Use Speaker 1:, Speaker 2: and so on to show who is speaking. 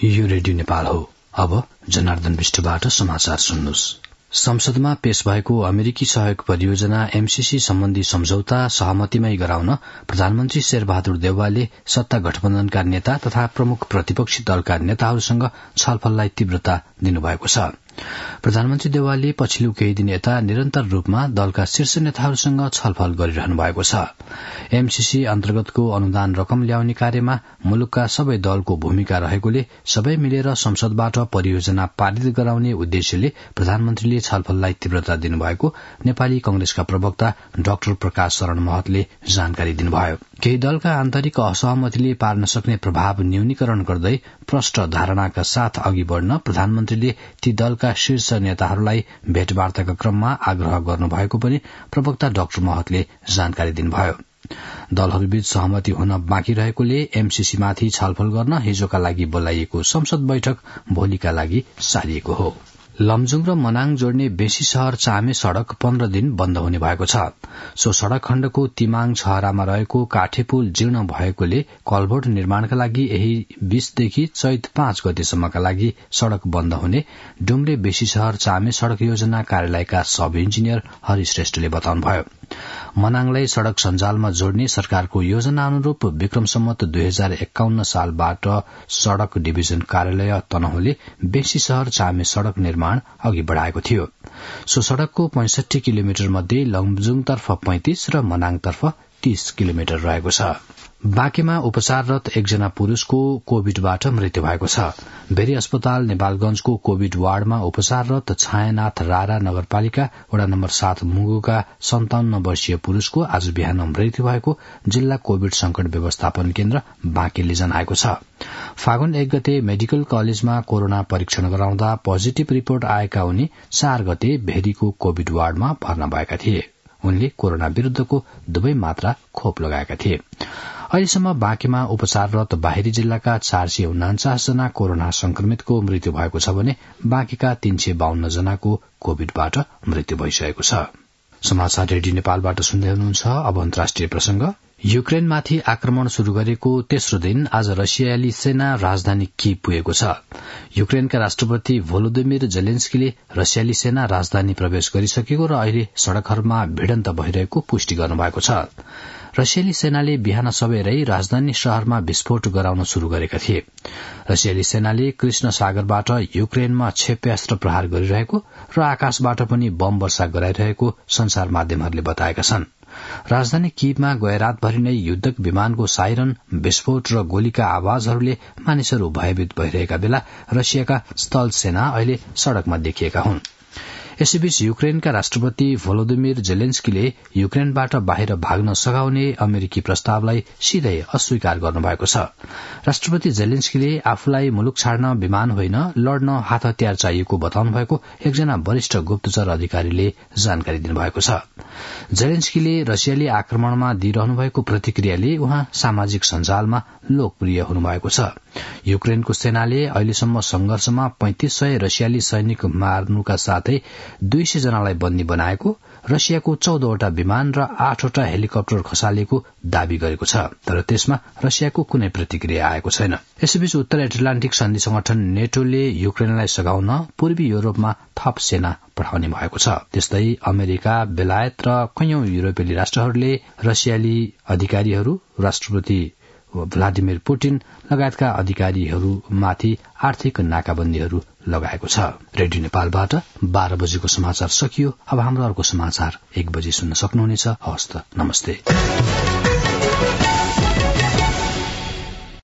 Speaker 1: यो रेडियो नेपाल हो। अब जनार्दन विष्टबाट समाचार सुन्नुहोस्। संसदमा पेश भएको अमेरिकी सहयोग परियोजना एमसीसी सम्बन्धी सम्झौता सहमतिमै गराउन प्रधानमन्त्री शेरबहादुर देउवाले सत्ता गठबन्धनका नेता तथा प्रमुख प्रतिपक्षी दलका नेताहरूसँग छलफललाई तीव्रता दिनुभएको छ। प्रधानमन्त्री देउवाले पछिल्लो केही दिन यता निरन्तर रूपमा दलका शीर्ष नेताहरूसँग छलफल गरिरहनु भएको छ। एमसीसी अन्तर्गतको अनुदान रकम ल्याउने कार्यमा मुलुकका सबै दलको भूमिका रहेकोले सबै मिलेर संसदबाट परियोजना पारित गराउने उद्देश्यले प्रधानमन्त्रीले छलफललाई तीव्रता दिनुभएको नेपाली कंग्रेसका प्रवक्ता डाक्टर प्रकाश शरण महतले जानकारी दिनुभयो। केही दलका आन्तरिक असहमतिले पार्न सक्ने प्रभाव न्यूनीकरण गर्दै प्रष्ट धारणाका साथ अघि बढ़न प्रधानमन्त्रीले ती दलका शीर्ष नेताहरूलाई भेटवार्ताका क्रममा आग्रह गर्नुभएको पनि प्रवक्ता डाक्टर महतले जानकारी दिनुभयो। दलहरूबीच सहमति हुन बाँकी रहेकोले एमसीसीमाथि छलफल गर्न हिजोका लागि बोलाइएको संसद बैठक भोलिका लागि सारिएको हो। लमजुङ र मनाङ जोड्ने बेसी शहर चामे सड़क 15 दिन बन्द हुने भएको छ। सो सड़क खण्डको तिमाङ छहरामा रहेको काठे पुल जीर्ण भएकोले कलभोट निर्माणका लागि यही 20 देखि चैत 5 गतेसम्मका लागि सड़क बन्द हुने डुम्रे बेसी शहर चामे सड़क योजना कार्यालयका सब इन्जिनियर हरि श्रेष्ठले बताउनुभयो। मनाङलाई सड़क सञ्जालमा जोड्ने सरकारको योजना अनुरूप विक्रम सम्वत 2051 सालबाट सड़क डिभिजन कार्यालय तनहुले बेसी शहर चामे सड़क निर्माण अघि बढ़ाएको थियो। सो सड़कको 65 किलोमिटर मध्ये लमजुङतर्फ 35 र मनाङतर्फ 30 किलोमिटर रहेको छ। बाँकेमा उपचाररत एकजना पुरूषको कोविडबाट मृत्यु भएको छ। भेरी अस्पताल नेपालगंजको कोविड वार्डमा उपचाररत छायानाथ रारा नगरपालिका वडा नम्बर 7 मुगुका 57 वर्षीय पुरूषको आज बिहान मृत्यु भएको जिल्ला कोविड संकट व्यवस्थापन केन्द्र बाँकेले जनाएको छ। फागुन 1 गते मेडिकल कलेजमा कोरोना परीक्षण गराउँदा पोजिटिभ रिपोर्ट आएका उनी 4 गते भेरीको कोविड वार्डमा भर्ना भएका थिए। उनले कोरोना विरूद्धको 2 मात्रा खोप लगाएका थिए। अहिलेसम्म बाँकेमा उपचाररत बाहिरी जिल्लाका 449 जना कोरोना संक्रमितको मृत्यु भएको छ भने बाँकेका 352 जनाको कोविडबाट मृत्यु भइसकेको छ। समाचार रेडियो नेपालबाट सुन्दै हुनुहुन्छ। अब अन्तर्राष्ट्रिय प्रसंग। युक्रेनमाथि आक्रमण शुरू गरेको तेस्रो दिन आज रसियाली सेना राजधानी कीव पुगेको छ। युक्रेनका राष्ट्रपति भोलोदिमिर जेलेन्स्कीले रसियाली सेना राजधानी प्रवेश गरिसकेको र अहिले सड़कहरूमा भिडन्त भइरहेको पुष्टि गर्नुभएको छ। रसियाली सेनाले बिहान सबेरै राजधानी शहरमा विस्फोट गराउन शुरू गरेका थिए। रसियाली सेनाले कृष्ण सागरबाट युक्रेनमा क्षेप्यास्त्र प्रहार गरिरहेको र आकाशबाट पनि बम वर्षा गराइरहेको संचार माध्यमहरूले बताएका छन्। राजधानी कीवमा गए रातभरि नै युद्धक विमानको साइरन, विस्फोट र गोलीका आवाजहरूले मानिसहरू भयभीत भइरहेका बेला रसियाका स्थल सेना अहिले सड़कमा देखिएका हुन्। यसैबीच युक्रेनका राष्ट्रपति भोलोदिमिर जेलेन्स्कीले युक्रेनबाट बाहिर भाग्न सघाउने अमेरिकी प्रस्तावलाई सिधै अस्वीकार गर्नुभएको छ। राष्ट्रपति जेलेन्स्कीले आफूलाई मुलुक छाड्न विमान होइन लड्न हात हतियार चाहिएको बताउनु भएको एकजना वरिष्ठ गुप्तचर अधिकारीले जानकारी दिनुभएको छ। जेलेन्स्कीले रसियाली आक्रमणमा दिइरहनु भएको प्रतिक्रियाले उहाँ सामाजिक सञ्जालमा लोकप्रिय हुनुभएको छ। युक्रेनको सेनाले अहिलेसम्म संघर्षमा 3500 रसियाली सैनिक मार्नुका साथै 200 जनालाई बन्दी बनाएको, रसियाको 14 वटा विमान र 8 वटा हेलिकप्टर खसालेको दावी गरेको छ। तर त्यसमा रसियाको कुनै प्रतिक्रिया आएको छैन। यसैबीच उत्तर एटलान्टिक सन्धि संगठन नेटोले युक्रेनलाई सघाउन पूर्वी युरोपमा थप सेना पठाउने भएको छ। त्यस्तै अमेरिका, बेलायत र कैयौं युरोपेली राष्ट्रहरूले रसियाली अधिकारीहरू, राष्ट्रपति भ्लादिमिर पुटिन लगायतका अधिकारीहरूमाथि आर्थिक नाकाबन्दीहरू लगाएको छ। रेडियो नेपालबाट 12 बजेको समाचार सकियो। अब हाम्रो अर्को समाचार 1 बजे सुन्न सक्नुहुनेछ। हवस् त, नमस्ते।